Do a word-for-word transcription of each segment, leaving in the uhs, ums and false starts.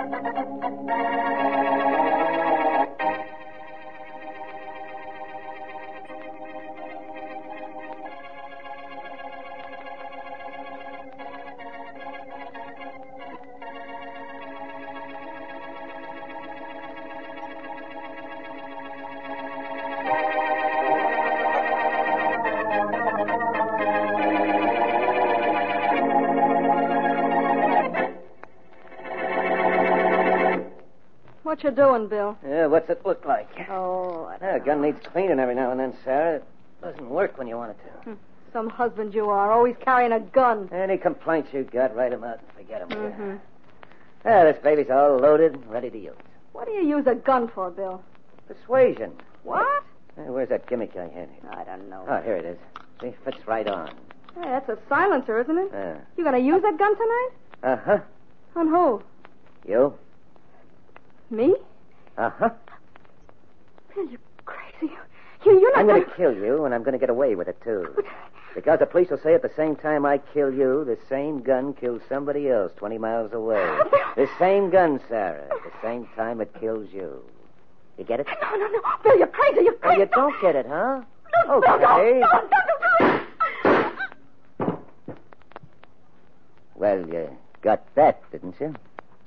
What you doing, Bill? Yeah, what's it look like? Oh, I don't Yeah, a gun know. needs cleaning every now and then, Sarah. It doesn't work when you want it to. Hmm. Some husband you are, always carrying a gun. Any complaints you got, write 'em out and forget 'em. Mm-hmm. Yeah, this baby's all loaded and ready to use. What do you use a gun for, Bill? Persuasion. What? Yeah, where's that gimmick I had here? I don't know. Oh, here it is. See, fits right on. Hey, that's a silencer, isn't it? Yeah. You gonna use that gun tonight? Uh-huh. On who? You? Me? Uh-huh. Bill, you're crazy. You, you're not I'm gonna... going to kill you, and I'm going to get away with it, too. Because the police will say at the same time I kill you, the same gun kills somebody else twenty miles away. The same gun, Sarah. At the same time it kills you. You get it? No, no, no. Bill, you're crazy. You're Oh, crazy. you don't get it, huh? No, Okay. no, no, no, no, no. Well, you got that, didn't you?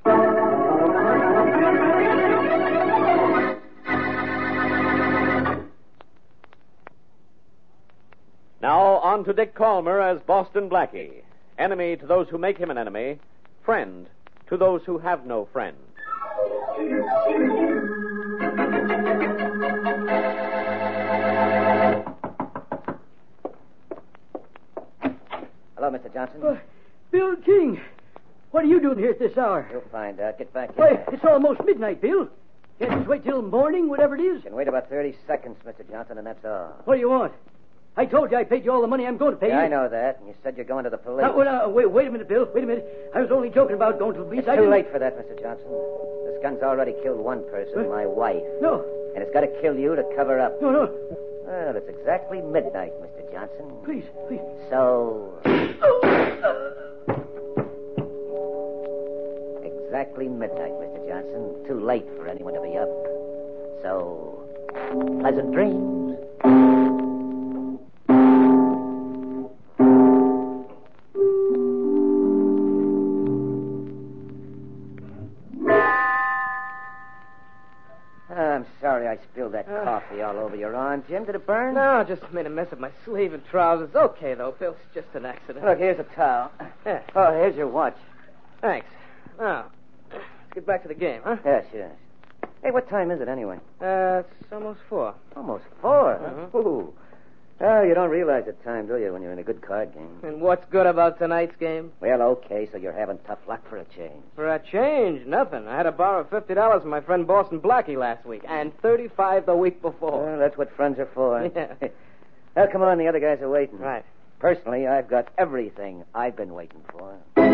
Now, on to Dick Calmer as Boston Blackie. Enemy to those who make him an enemy. Friend to those who have no friend. Hello, Mister Johnson. Uh, Bill King, what are you doing here at this hour? You'll find out. Get back Why, here. it's almost midnight, Bill. Can't just wait till morning, whatever it is? You can wait about thirty seconds, Mister Johnson, and that's all. What do you want? I told you I paid you all the money I'm going to pay Yeah, you. I know that, and you said you're going to the police. Now, well, uh, wait, wait a minute, Bill. Wait a minute. I was only joking about going to the police. It's I too didn't... late for that, Mister Johnson. This gun's already killed one person, What? my wife. No, And it's got to kill you to cover up. no, no. Well, it's exactly midnight, Mister Johnson. Please, please. So... Exactly midnight, Mister Johnson. Too late for anyone to be up. So... Pleasant dreams. I'm sorry I spilled that Uh. coffee all over your arm, Jim. Did it burn? No, just made a mess of my sleeve and trousers. Okay, though, Bill. It's just an accident. Look, here's a towel. Yeah. Oh, here's your watch. Thanks. Now, let's get back to the game, huh? Yes, yes. Hey, what time is it anyway? Uh, it's almost four. Almost four. Huh? Mhm. Ooh. Oh, you don't realize the time, do you, when you're in a good card game? And what's good about tonight's game? Well, okay, so you're having tough luck for a change. For a change, nothing. I had to borrow fifty dollars from my friend Boston Blackie last week, and thirty-five the week before. Well, that's what friends are for. Yeah. Well, come on, the other guys are waiting. Right. Personally, I've got everything I've been waiting for.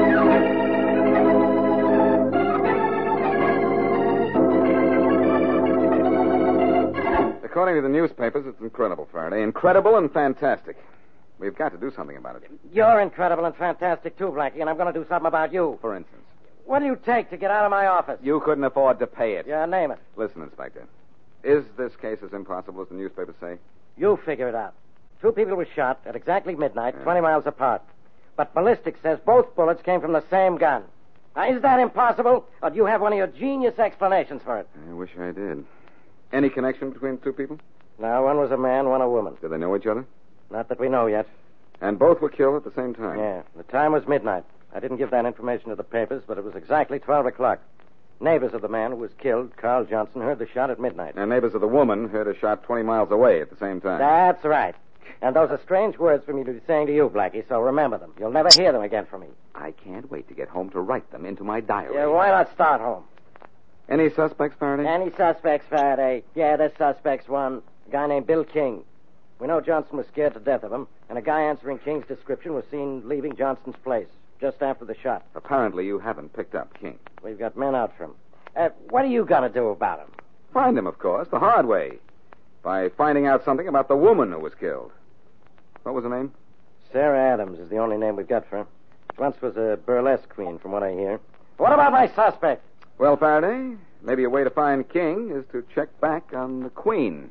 According to the newspapers, it's incredible, Faraday. Incredible and fantastic. We've got to do something about it. You're incredible and fantastic, too, Blackie, and I'm going to do something about you. For instance, What do you take to get out of my office? you couldn't afford to pay it. Yeah, name it. Listen, Inspector. Is this case as impossible as the newspapers say? You figure it out. Two people were shot at exactly midnight, twenty miles apart. But ballistics says both bullets came from the same gun. Now, is that impossible, or do you have one of your genius explanations for it? I wish I did. Any connection between the two people? No, one was a man, one a woman. Did they know each other? Not that we know yet. And both were killed at the same time? Yeah, the time was midnight. I didn't give that information to the papers, but it was exactly twelve o'clock. Neighbors of the man who was killed, Carl Johnson, heard the shot at midnight. And neighbors of the woman heard a shot twenty miles away at the same time. That's right. And those are strange words for me to be saying to you, Blackie, so remember them. You'll never hear them again from me. I can't wait to get home to write them into my diary. Yeah, why not start home? Any suspects, Faraday? Any suspects, Faraday? Yeah, there's suspects. One, a guy named Bill King. We know Johnson was scared to death of him, and a guy answering King's description was seen leaving Johnson's place just after the shot. Apparently you haven't picked up King. We've got men out for him. Uh, what are you going to do about him? Find him, of course, the hard way. By finding out something about the woman who was killed. What was her name? Sarah Adams is the only name we've got for her. She once was a burlesque queen, from what I hear. What about my suspect? Well, Faraday, maybe a way to find King is to check back on the Queen.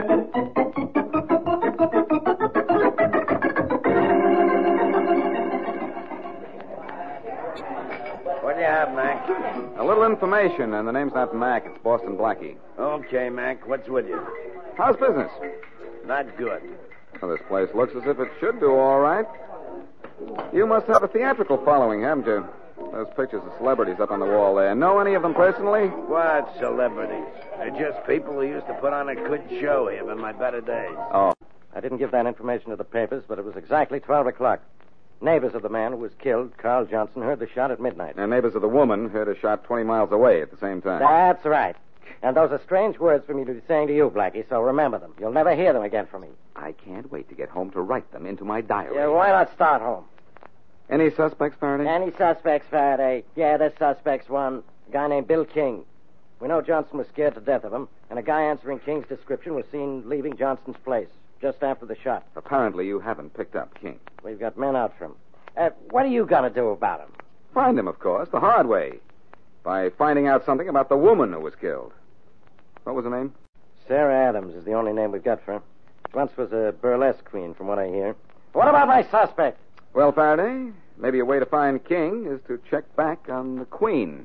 What do you have, Mac? A little information, and the name's not Mac. It's Boston Blackie. Okay, Mac. What's with you? How's business? Not good. Well, this place looks as if it should do all right. You must have a theatrical following, haven't you? Those pictures of celebrities up on the wall there. Know any of them personally? What celebrities? They're just people who used to put on a good show here in my better days. Oh. I didn't give that information to the papers, but it was exactly twelve o'clock. Neighbors of the man who was killed, Carl Johnson, heard the shot at midnight. And neighbors of the woman heard a shot twenty miles away at the same time. That's right. And those are strange words for me to be saying to you, Blackie, so remember them. You'll never hear them again from me. I can't wait to get home to write them into my diary. Yeah, why not start home? Any suspects, Faraday? Any suspects, Faraday? Yeah, there's suspects. One, a guy named Bill King. We know Johnson was scared to death of him, and a guy answering King's description was seen leaving Johnson's place just after the shot. Apparently you haven't picked up King. We've got men out for him. Uh, what are you going to do about him? Find him, of course, the hard way. By finding out something about the woman who was killed. What was her name? Sarah Adams is the only name we've got for her. Once was a burlesque queen, from what I hear. What about my suspect? Well, Faraday, maybe a way to find King is to check back on the Queen.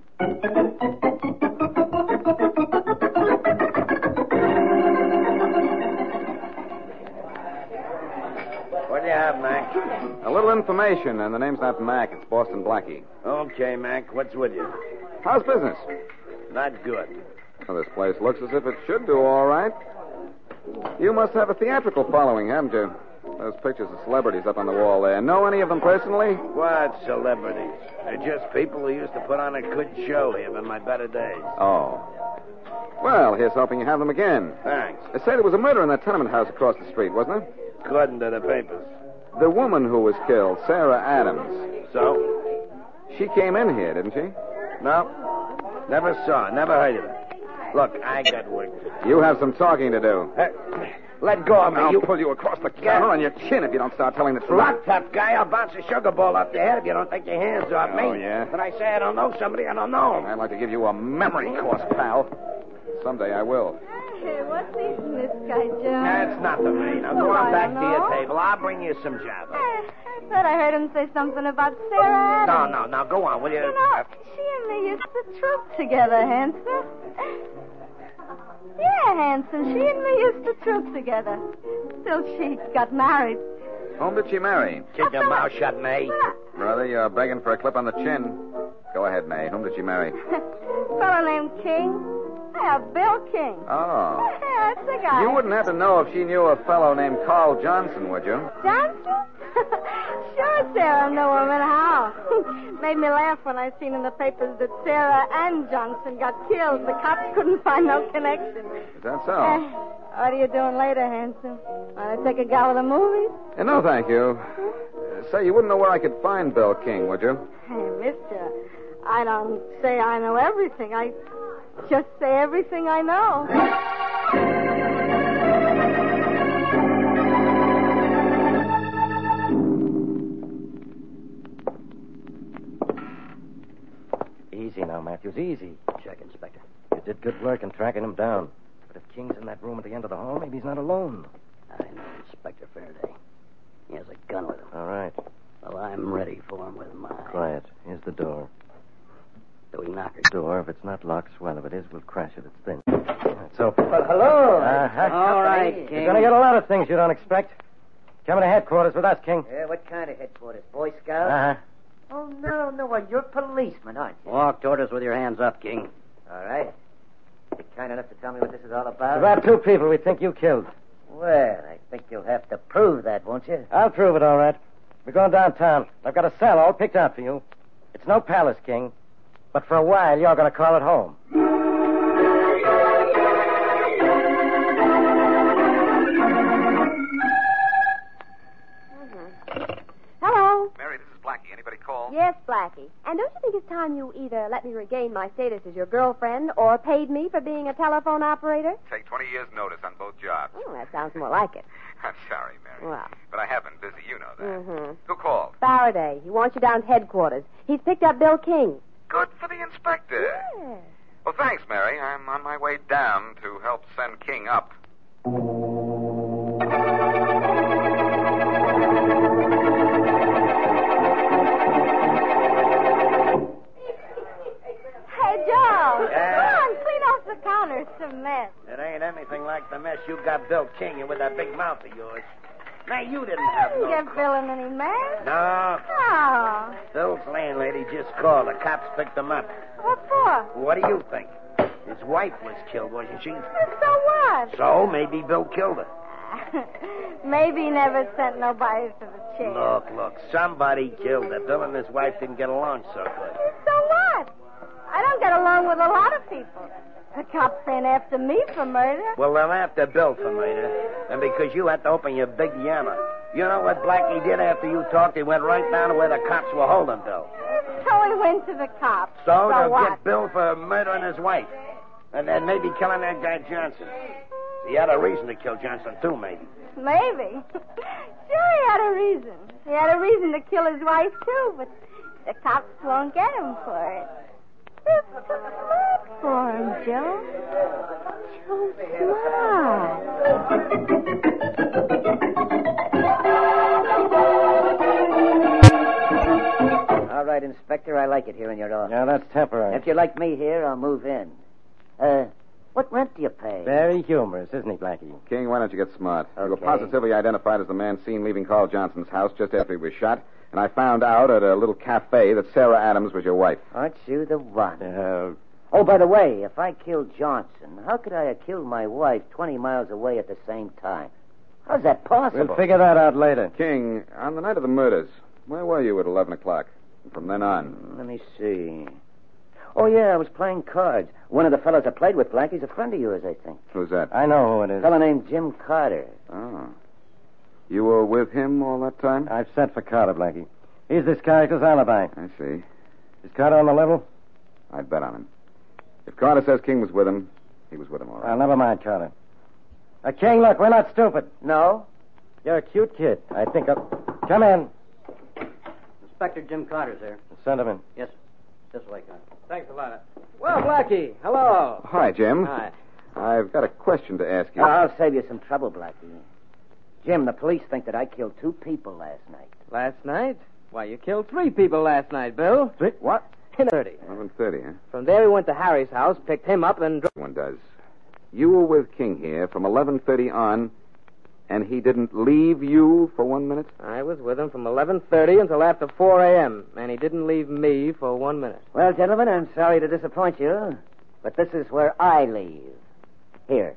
What do you have, Mac? A little information, and the name's not Mac. It's Boston Blackie. Okay, Mac. What's with you? How's business? Not good. Well, this place looks as if it should do all right. You must have a theatrical following, haven't you? Those pictures of celebrities up on the wall there. Know any of them personally? What celebrities? They're just people who used to put on a good show here in my better days. Oh. Well, here's hoping you have them again. Thanks. They say there was a murder in that tenement house across the street, wasn't there? According to the papers. The woman who was killed, Sarah Adams. So? She came in here, didn't she? No. Never saw her. Never heard of her. Look, I got work to do. You have some talking to do. Uh, let go of me. I'll you... pull you across the counter on your chin if you don't start telling the truth. Look, tough guy, I'll bounce a sugar ball off your head if you don't take your hands off me. Oh, yeah? When I say I don't know somebody, I don't know him. I'd like to give you a memory course, pal. Someday I will. Hey, what's eating this guy, Joe? That's nothing, me. Now go Oh, on I back don't to your know. table. I'll bring you some java. Hey, I thought I heard him say something about Sarah No, Adams. no, now go on, will you? You know, she and me used to troop together, Hanson. Yeah, Hanson, she and me used to troop together. Till she got married. Whom did she marry? Keep your mouth shut, May. Brother, you're begging for a clip on the chin. Go ahead, May. Whom did she marry? Fellow named King. Yeah, Bill King. Oh. Yeah, that's the guy. You wouldn't have to know if she knew a fellow named Carl Johnson, would you? Johnson? Sure, Sarah knew him, and how? Made me laugh when I seen in the papers that Sarah and Johnson got killed. The cops couldn't find no connection. Is that so? Eh, what are you doing later, Hanson? Want to take a go to the movies? Uh, no, thank you. Uh, say, you wouldn't know where I could find Bill King, would you? Hey, mister, I don't say I know everything. I just say everything I know. Easy now, Matthews, easy. Check, Inspector. You did good work in tracking him down. But if King's in that room at the end of the hall, maybe he's not alone. I know Inspector Faraday. He has a gun with him. All right. Well, I'm ready for him with mine. Quiet. Here's the door. Do we knock it? Door, if it's not locked, swell. If it is, we'll crash it. It's thin. It's open. Well, hello. Uh-huh. All right, You're King. going to get a lot of things you don't expect. Coming to headquarters with us, King. Yeah, what kind of headquarters? Boy Scouts? Uh-huh. Oh, no, no. Well, you're policeman, aren't you? Walk toward us with your hands up, King. All right. You kind enough to tell me what this is all about? About two people we think you killed. Well, I think you'll have to prove that, won't you? I'll prove it, all right. We're going downtown. I've got a cell all picked out for you. It's no palace, King. But for a while, you're going to call it home. Hello. Mary, this is Blackie. Anybody call? Yes, Blackie. And don't you think it's time you either let me regain my status as your girlfriend or paid me for being a telephone operator? Take twenty years' notice on both jobs. Oh, that sounds more like it. I'm sorry, Mary. Well. But I have been busy. You know that. Mm-hmm. Who called? Faraday. He wants you down to headquarters. He's picked up Bill King. good for the inspector. Yeah. Well, thanks, Mary. I'm on my way down to help send King up. Hey, Joe. Yeah? Come on, clean off the counter. It's a mess. It ain't anything like the mess you got Bill King in with that big mouth of yours. Now, you didn't have I didn't no... get Bill in any mess. No. Oh. Bill's landlady just called. The cops picked him up. What for? What do you think? His wife was killed, wasn't she? So what? So, maybe Bill killed her. Maybe he never sent nobody to the chair. Look, look, somebody killed her. Bill and his wife didn't get along so good. So what? I don't get along with a lot of people. The cops ain't after me for murder. Well, they're after Bill for murder. And because you had to open your big yammer. You know what Blackie did after you talked? He went right down to where the cops were holding Bill. So he went to the cops. So, So they'll what? get Bill for murdering his wife. And then maybe killing that guy Johnson. He had a reason to kill Johnson, too, maybe. Maybe. Sure, he had a reason. He had a reason to kill his wife, too, but the cops won't get him for it. They're too smart for him, Joe. Too smart. All right, Inspector, I like it here in your office. Yeah, that's temporary. If you like me here, I'll move in. Uh, what rent do you pay? Very humorous, isn't he, Blackie? King, why don't you get smart? You were Okay. positively identified as the man seen leaving Carl Johnson's house just after he was shot, and I found out at a little cafe that Sarah Adams was your wife. Aren't you the one? Uh, Oh, by the way, if I killed Johnson, how could I have killed my wife twenty miles away at the same time? How's that possible? we'll figure that out later. King, on the night of the murders, where were you at eleven o'clock? And from then on? Let me see. Oh, yeah, I was playing cards. One of the fellows I played with, Blackie's a friend of yours, I think. Who's that? I know who it A is. fellow named Jim Carter. Oh. You were with him all that time? I've sent for Carter, Blackie. He's this character's alibi. I see. Is Carter on the level? I'd bet on him. If Carter says King was with him, he was with him, all right. Well, never mind, Carter. Uh, King, look, we're not stupid. No? You're a cute kid. I think I'll... Come in. Inspector Jim Carter's there. Send him in. Yes, sir. This way, Carter. Thanks a lot. Well, Blackie, hello. Hi, Jim. Hi. I've got a question to ask you. Oh, I'll save you some trouble, Blackie. Jim, the police think that I killed two people last night. Last night? Why, you killed three people last night, Bill. Three? What? In thirty. eleven thirty, huh? From there, we went to Harry's house, picked him up, and... One does. You were with King here from eleven thirty on, and he didn't leave you for one minute? I was with him from eleven thirty until after four a.m., and he didn't leave me for one minute. Well, gentlemen, I'm sorry to disappoint you, but this is where I leave. Here.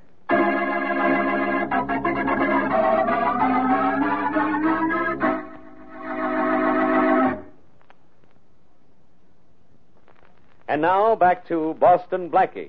And now back to Boston Blackie.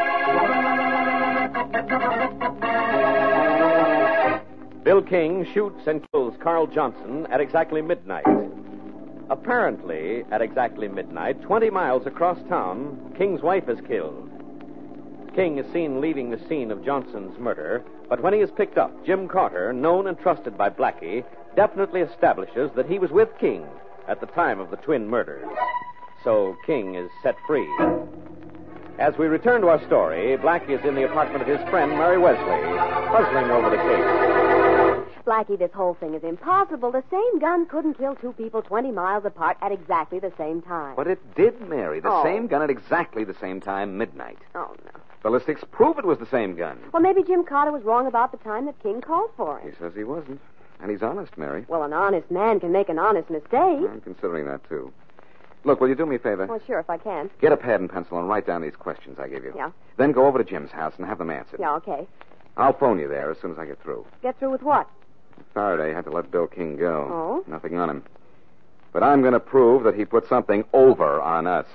Bill King shoots and kills Carl Johnson at exactly midnight. Apparently, at exactly midnight, twenty miles across town, King's wife is killed. King is seen leaving the scene of Johnson's murder, but when he is picked up, Jim Carter, known and trusted by Blackie, definitely establishes that he was with King at the time of the twin murders. So King is set free. As we return to our story, Blackie is in the apartment of his friend, Mary Wesley, puzzling over the case. Blackie, this whole thing is impossible. The same gun couldn't kill two people twenty miles apart at exactly the same time. But it did, Mary. The Oh. same gun at exactly the same time, midnight. Oh, no. Ballistics prove it was the same gun. Well, maybe Jim Carter was wrong about the time that King called for He him. says he wasn't. And he's honest, Mary. Well, an honest man can make an honest mistake. I'm considering that, too. Look, will you do me a favor? Well, sure, if I can. Get a pad and pencil and write down these questions I give you. Yeah. Then go over to Jim's house and have them answered. Yeah, okay. I'll phone you there as soon as I get through. Get through with what? Faraday had to let Bill King go. Oh? Nothing on him. But I'm going to prove that he put something over on us.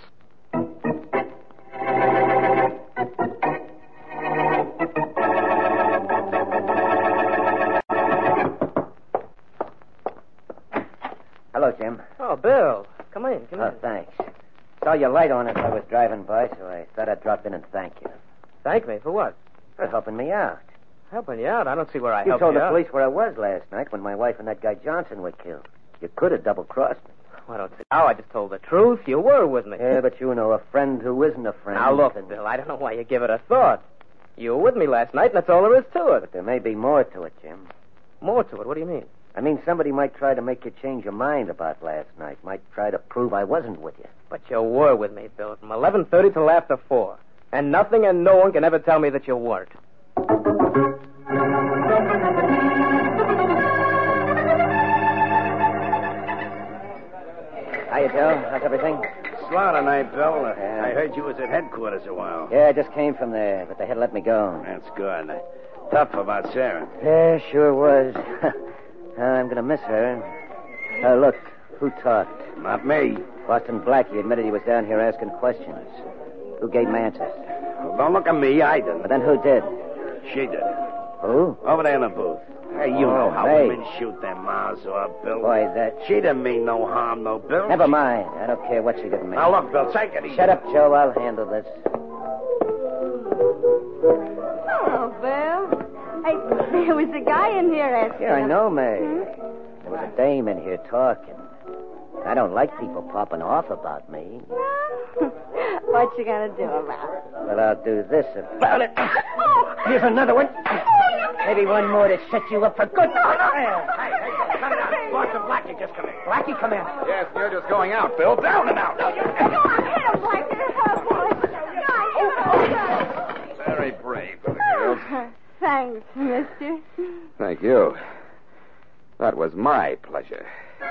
Hello, Jim. Oh, Bill. Come in, come Oh, in. thanks. Saw your light on as I was driving by, so I thought I'd drop in and thank you Thank me for what? for helping me out. Helping you out? I don't see where I You helped told you the out. police where I was last night when my wife and that guy Johnson were killed. You could have double-crossed me. I don't say now. I just told the truth. You were with me. Yeah, but you know a friend who isn't a friend. Now, look, and... Bill, I don't know why you give it a thought. You were with me last night, and that's all there is to it. But there may be more to it, Jim. More to it? What do you mean? I mean, somebody might try to make you change your mind about last night. Might try to prove I wasn't with you. But you were with me, Bill, from eleven thirty till after four. And nothing and no one can ever tell me that you weren't. Hiya, Joe. How's everything? Slow tonight, Bill. Uh, Yeah. I heard you was at headquarters a while. Yeah, I just came from there, but they had to let me go. That's good. Uh, tough about Sarah. Yeah, sure was. I'm going to miss her. Uh, look, who talked? Not me. Boston Blackie admitted he was down here asking questions. Who gave him answers? Well, don't look at me. I didn't. But then who did? She did. Who? Over there in the booth. Hey, you Oh, know how hey. women shoot their mouths off, Bill. Boy, that... She didn't mean no harm, no, Bill. Never mind. I don't care what she did to me. Now, look, Bill, take it easy. Shut up, Joe. I'll handle this. Oh, Bill. Hey, there was a guy in here asking. Yeah, I know, May. Hmm? There was a dame in here talking. I don't like people popping off about me. What you gonna do about it? But I'll do this about it. Here's another one. Maybe one more to set you up for good. Hey, hey, cut it out. Boston Blackie just come in. Blackie, come in. Yes, you're just going out, Bill. Down and out. Go on, hit him, Blackie. Oh, boy. Very brave for the girls. Thanks, mister. Thank you. That was my pleasure.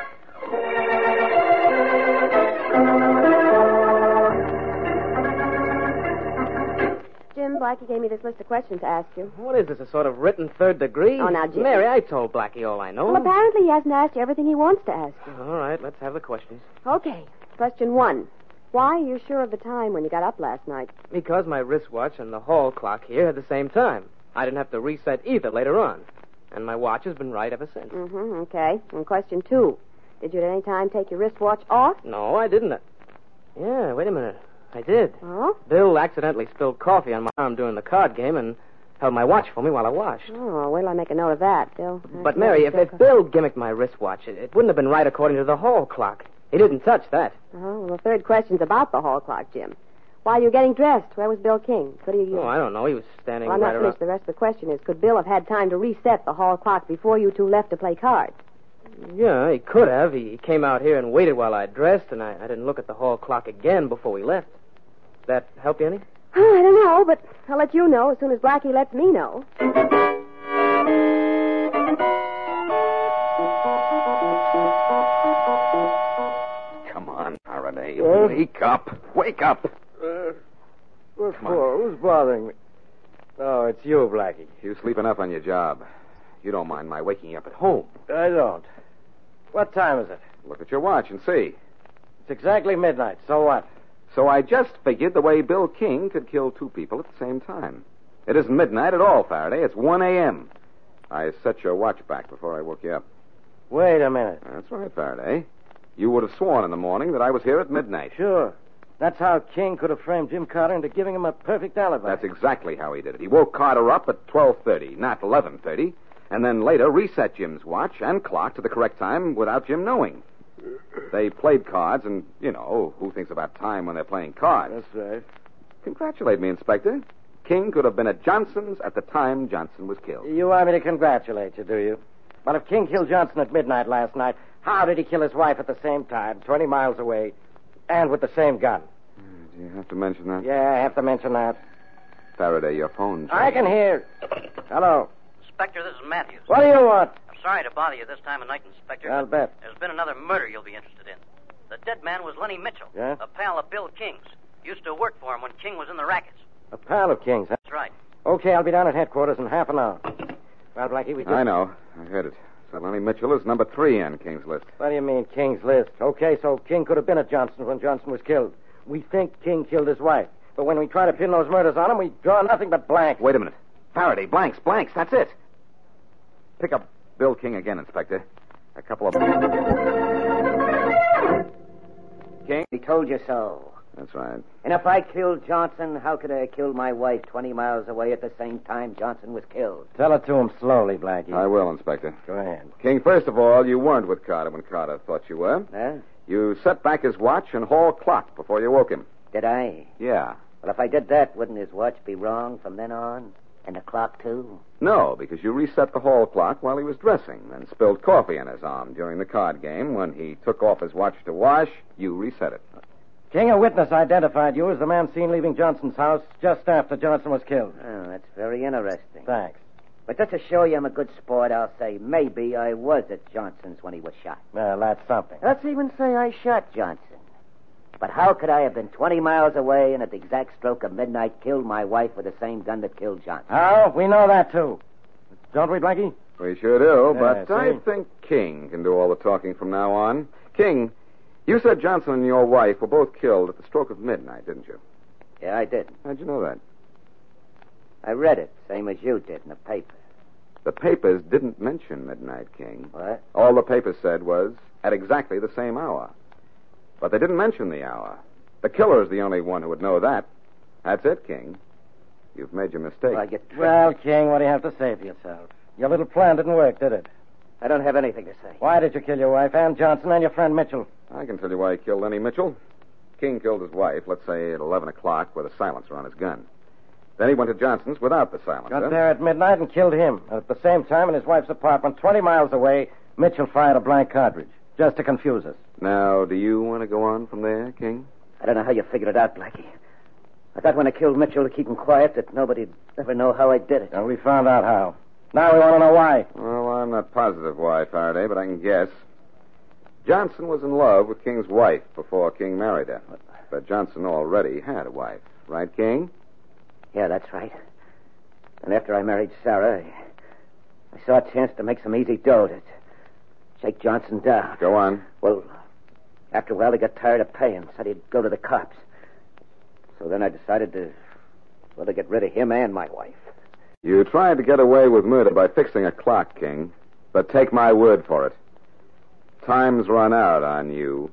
Jim, Blackie gave me this list of questions to ask you. What is this, a sort of written third degree? Oh, now, Jim. Mary, I told Blackie all I know. Well, apparently he hasn't asked you everything he wants to ask you. All right, let's have the questions. Okay. Question one. Why are you sure of the time when you got up last night? Because my wristwatch and the hall clock here had the same time. I didn't have to reset either later on. And my watch has been right ever since. Mm-hmm, okay. And question two. Did you at any time take your wristwatch off? No, I didn't. Yeah, wait a minute. I did. Oh? Bill accidentally spilled coffee on my arm during the card game and held my watch for me while I washed. Oh, wait till I make a note of that, Bill. But, Mary, if, if Bill gimmicked my wristwatch, it, it wouldn't have been right according to the hall clock. He didn't touch that. Oh, well, the third question's about the hall clock, Jim. While you were getting dressed, where was Bill King? Could he... Oh, I don't know. He was standing Well, I'm right not around... finished. The rest of the question is, could Bill have had time to reset the hall clock before you two left to play cards? Yeah, he could have. He came out here and waited while I dressed, and I, I didn't look at the hall clock again before we left. Does that help you any? I don't know, but I'll let you know as soon as Blackie lets me know. Come on, Faraday. Huh? Wake up. Wake up. Uh, what Come for? Who's bothering me? Oh, it's you, Blackie. You sleep enough on your job. You don't mind my waking you up at home. I don't. What time is it? Look at your watch and see. It's exactly midnight. So what? So I just figured the way Bill King could kill two people at the same time. It isn't midnight at all, Faraday. It's one a.m. I set your watch back before I woke you up. Wait a minute. That's right, Faraday. You would have sworn in the morning that I was here at midnight. Sure. That's how King could have framed Jim Carter into giving him a perfect alibi. That's exactly how he did it. He woke Carter up at twelve thirty, not eleven thirty, and then later reset Jim's watch and clock to the correct time without Jim knowing. They played cards, and, you know, who thinks about time when they're playing cards? That's right. Congratulate me, Inspector. King could have been at Johnson's at the time Johnson was killed. You want me to congratulate you, do you? Well, if King killed Johnson at midnight last night, how did he kill his wife at the same time, twenty miles away, and with the same gun? Do you have to mention that? Yeah, I have to mention that. Faraday, your phone. I can hear. Hello. Inspector, this is Matthews. What do you want? I'm sorry to bother you this time of night, Inspector. I'll bet. There's been another murder you'll be interested in. The dead man was Lenny Mitchell, Yeah? a pal of Bill King's. Used to work for him when King was in the rackets. A pal of King's, huh? That's right. Okay, I'll be down at headquarters in half an hour. Well, Blackie, we just... I know. I heard it. So Lenny Mitchell is number three on King's list. What do you mean, King's list? Okay, so King could have been at Johnson's when Johnson was killed. We think King killed his wife. But when we try to pin those murders on him, we draw nothing but blanks. Wait a minute. Faraday, blanks, blanks. That's it. Pick up Bill King again, Inspector. A couple of... King? He told you so. That's right. And if I killed Johnson, how could I have killed my wife twenty miles away at the same time Johnson was killed? Tell it to him slowly, Blackie. I will, Inspector. Go ahead. King, first of all, you weren't with Carter when Carter thought you were. Huh? You set back his watch and hall clock before you woke him. Did I? Yeah. Well, if I did that, wouldn't his watch be wrong from then on? And the clock, too? No, because you reset the hall clock while he was dressing and spilled coffee on his arm during the card game. When he took off his watch to wash, you reset it. King, a witness identified you as the man seen leaving Johnson's house just after Johnson was killed. Oh, that's very interesting. Thanks. But just to show you I'm a good sport, I'll say maybe I was at Johnson's when he was shot. Well, that's something. Let's even say I shot Johnson. But how could I have been twenty miles away and at the exact stroke of midnight killed my wife with the same gun that killed Johnson? How? We know that, too. Don't we, Blackie? We sure do, Yeah, but I see? think King can do all the talking from now on. King, you said Johnson and your wife were both killed at the stroke of midnight, didn't you? Yeah, I did. How'd you know that? I read it, same as you did in the paper. The papers didn't mention midnight, King. What? All the papers said was at exactly the same hour. But they didn't mention the hour. The killer is the only one who would know that. That's it, King. You've made your mistake. Well, you... Well, King, what do you have to say for yourself? Your little plan didn't work, did it? I don't have anything to say. Why did you kill your wife, Ann Johnson, and your friend Mitchell? I can tell you why he killed Lenny Mitchell. King killed his wife, let's say at eleven o'clock, with a silencer on his gun. Then he went to Johnson's without the silencer. Got there at midnight and killed him. And at the same time, in his wife's apartment, twenty miles away, Mitchell fired a blank cartridge, just to confuse us. Now, do you want to go on from there, King? I don't know how you figured it out, Blackie. I thought when I killed Mitchell to keep him quiet that nobody'd ever know how I did it. And we found out how. Now we want to know why. Well, I'm not positive why, Faraday, but I can guess. Johnson was in love with King's wife before King married her. But Johnson already had a wife. Right, King? Yeah, that's right. And after I married Sarah, I, I saw a chance to make some easy dough to shake Johnson down. Go on. Well, after a while, he got tired of paying, said he'd go to the cops. So then I decided to, well, to get rid of him and my wife. You tried to get away with murder by fixing a clock, King. But take my word for it. Time's run out on you.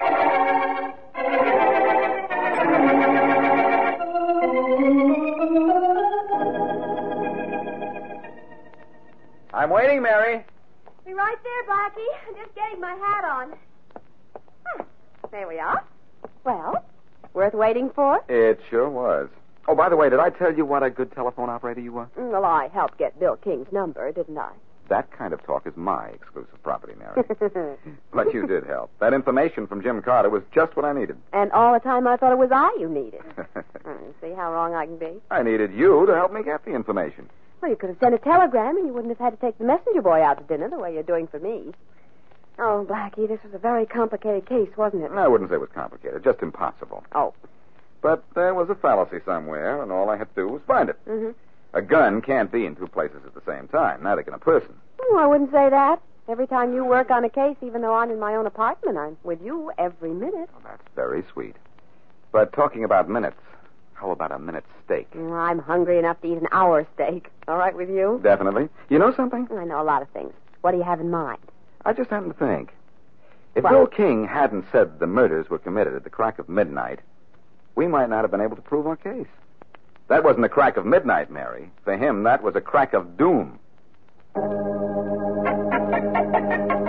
I'm waiting, Mary. Be right there, Blackie. I'm just getting my hat on. Huh. There we are. Well, worth waiting for? It sure was. Oh, by the way, did I tell you what a good telephone operator you were? Well, I helped get Bill King's number, didn't I? That kind of talk is my exclusive property, Mary. But you did help. That information from Jim Carter was just what I needed. And all the time I thought it was I you needed. Hmm, see how wrong I can be? I needed you to help me get the information. Well, you could have sent a telegram and you wouldn't have had to take the messenger boy out to dinner the way you're doing for me. Oh, Blackie, this was a very complicated case, wasn't it? I wouldn't say it was complicated, just impossible. Oh. But there was a fallacy somewhere, and all I had to do was find it. Mm-hmm. A gun can't be in two places at the same time, neither can a person. Oh, I wouldn't say that. Every time you work on a case, even though I'm in my own apartment, I'm with you every minute. Well, that's very sweet. But talking about minutes, how about a minute steak? Well, I'm hungry enough to eat an hour steak. All right with you? Definitely. You know something? I know a lot of things. What do you have in mind? I just happened to think. If What? Bill King hadn't said the murders were committed at the crack of midnight, we might not have been able to prove our case. That wasn't the crack of midnight, Mary. For him, that was a crack of doom.